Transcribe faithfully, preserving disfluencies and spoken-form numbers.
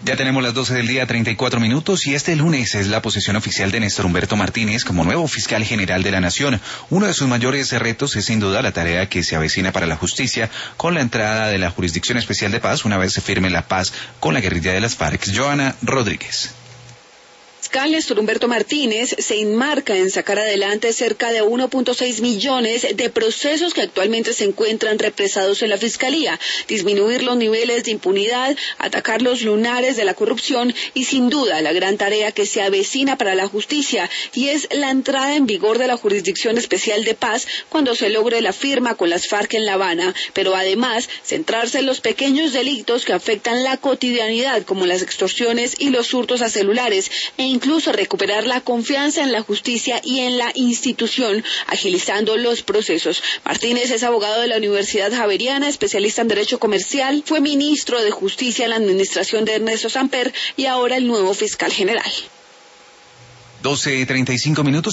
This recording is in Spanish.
Ya tenemos las doce del día, treinta y cuatro minutos, y este lunes es la posesión oficial de Néstor Humberto Martínez como nuevo fiscal general de la Nación. Uno de sus mayores retos es sin duda la tarea que se avecina para la justicia con la entrada de la Jurisdicción Especial de Paz una vez se firme la paz con la guerrilla de las FARC. Joana Rodríguez. Fiscal Néstor Humberto Martínez se enmarca en sacar adelante cerca de uno punto seis millones de procesos que actualmente se encuentran represados en la Fiscalía, disminuir los niveles de impunidad, atacar los lunares de la corrupción y sin duda la gran tarea que se avecina para la justicia y es la entrada en vigor de la Jurisdicción Especial de Paz cuando se logre la firma con las FARC en La Habana, pero además centrarse en los pequeños delitos que afectan la cotidianidad como las extorsiones y los hurtos a celulares e incluso recuperar la confianza en la justicia y en la institución, agilizando los procesos. Martínez es abogado de la Universidad Javeriana, especialista en Derecho Comercial, fue ministro de Justicia en la administración de Ernesto Samper y ahora el nuevo fiscal general. doce y treinta y cinco minutos.